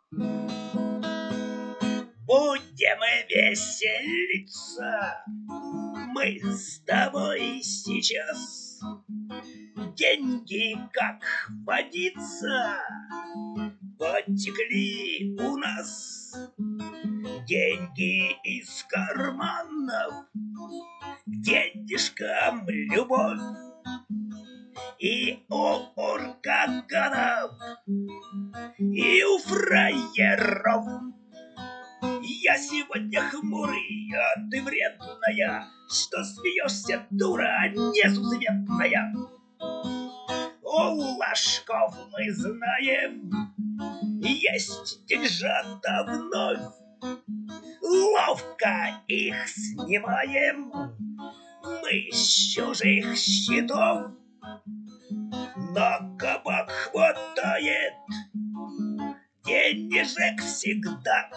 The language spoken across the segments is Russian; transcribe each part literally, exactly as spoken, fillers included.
Будем веселиться мы с тобой сейчас. Деньги, как водится, потекли у нас. Деньги из карманов к денежкам любовь. И у уркаганов, и у фраеров. Я сегодня хмурый, а ты вредная, что смеешься, дура несусветная. У ложков мы знаем, есть деньжата вновь. Ловко их снимаем мы с чужих счетов. На кабак хватает денежек всегда.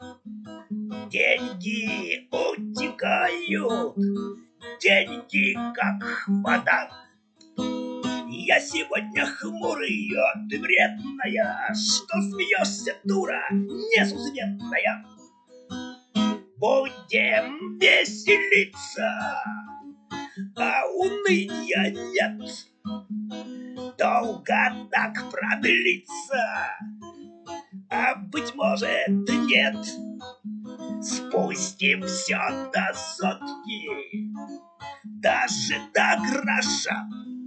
Деньги утекают, деньги как вода. Я сегодня хмурый, а ты вредная, что смеешься, дура несусветная. Будем веселиться, а уныния нет. Долго так продлится, а быть может нет. Спустим все до сотки, даже до гроша,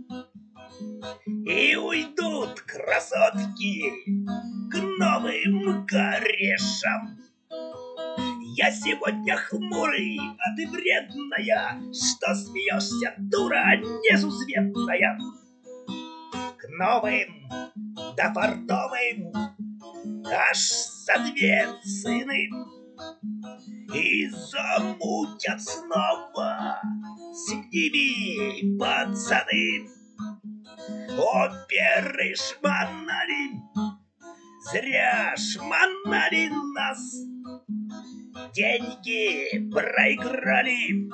и уйдут красотки к новым корешам. Я сегодня хмурый, а ты вредная, что смеешься, дура несусветная. К новым да фартовым аж за две цены. И замутят снова с ними пацаны. Оперы шмонали, зря шмонали нас. Деньги проиграли,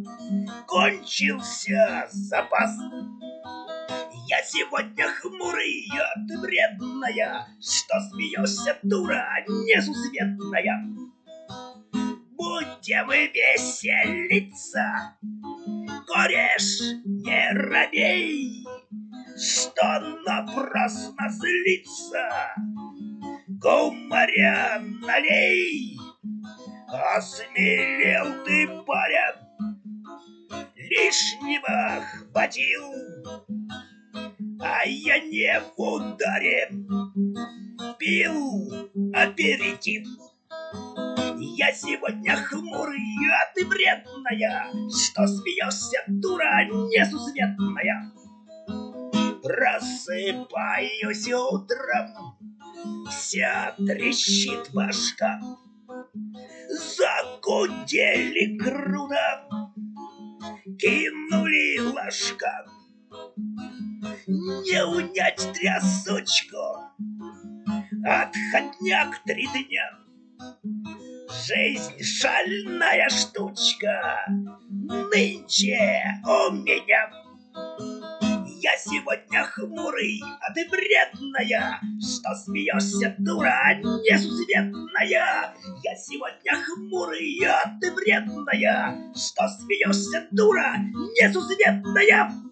кончился запас. Я сегодня хмурый, а ты вредная, что смеешься, дура несусветная. Будем веселиться, кореш, не робей, что напрасно злиться. Гумаря налей, осмелел ты, паря, лишнего хватил, а я не в ударе пил аперитив. Я сегодня хмурый, а ты вредная, что смеешься, дура несусветная. Просыпаюсь утром, вся трещит башка. Загудели круто, кинули ложка. Не унять трясучку, отходняк три дня. Жизнь шальная штучка нынче у меня. Я сегодня хмурый, а ты вредная, что смеешься, дура несусветная. Я сегодня хмурый, а ты вредная, что смеешься, дура несусветная.